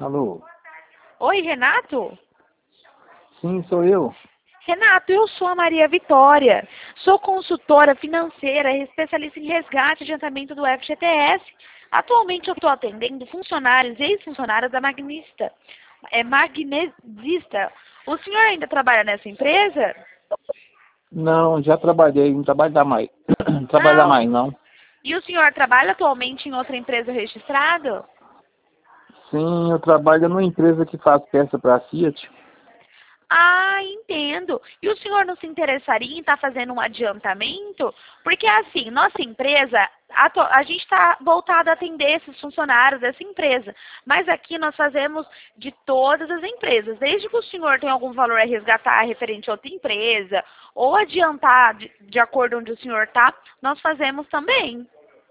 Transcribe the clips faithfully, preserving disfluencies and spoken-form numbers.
Alô? Oi, Renato? Sim, sou eu. Renato, eu sou a Maria Vitória. Sou consultora financeira e especialista em resgate e adiantamento do F G T S. Atualmente eu estou atendendo funcionários e ex-funcionários da Magnista. É Magnesista. O senhor ainda trabalha nessa empresa? Não, já trabalhei, não trabalho mais. Não trabalho Ah, mais, não. e o senhor trabalha atualmente em outra empresa registrada? Sim, eu trabalho numa empresa que faz peça para Fiat. Ah, entendo. E o senhor não se interessaria em estar fazendo um adiantamento? Porque assim, nossa empresa, atu- a gente está voltado a atender esses funcionários dessa empresa. Mas aqui nós fazemos de todas as empresas. Desde que o senhor tenha algum valor a resgatar referente a outra empresa, ou adiantar de, de acordo onde o senhor está, nós fazemos também.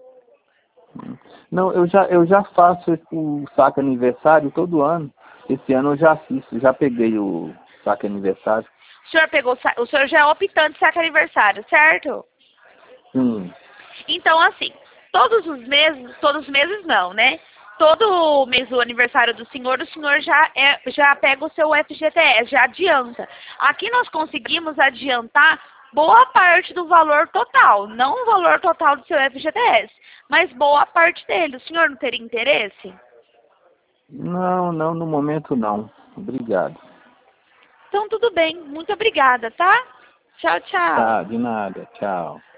Não, eu já, eu já faço o saque aniversário todo ano. Esse ano eu já fiz, já peguei o saque aniversário. O senhor pegou, sa- o senhor já é optante saque aniversário, certo? Sim. Então, assim, todos os meses, todos os meses não, né? Todo mês do aniversário do senhor, o senhor já, é, já pega o seu F G T S, já adianta. Aqui nós conseguimos adiantar boa parte do valor total, não o valor total do seu F G T S, mas boa parte dele. O senhor não teria interesse? Não, não, no momento não. Obrigado. Então, tudo bem. Muito obrigada, tá? Tchau, tchau. Tá, de nada. Tchau.